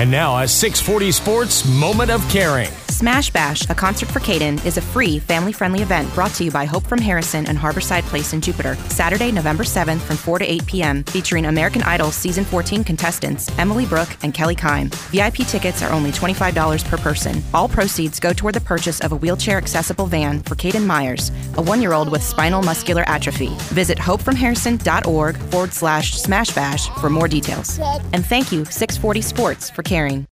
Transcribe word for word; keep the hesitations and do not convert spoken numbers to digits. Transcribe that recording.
And now a six forty Sports Moment of Caring. Smash Bash, a concert for Caden, is a free, family-friendly event brought to you by Hope from Harrison and Harborside Place in Jupiter. Saturday, November seventh from four to eight p.m., featuring American Idol Season fourteen contestants Emily Brooke and Kelly Kime. V I P tickets are only twenty-five dollars per person. All proceeds go toward the purchase of a wheelchair-accessible van for Caden Myers, a one-year-old with spinal muscular atrophy. Visit hopefromharrison.org forward slash Smash Bash for more details. And thank you, six forty Sports, for caring.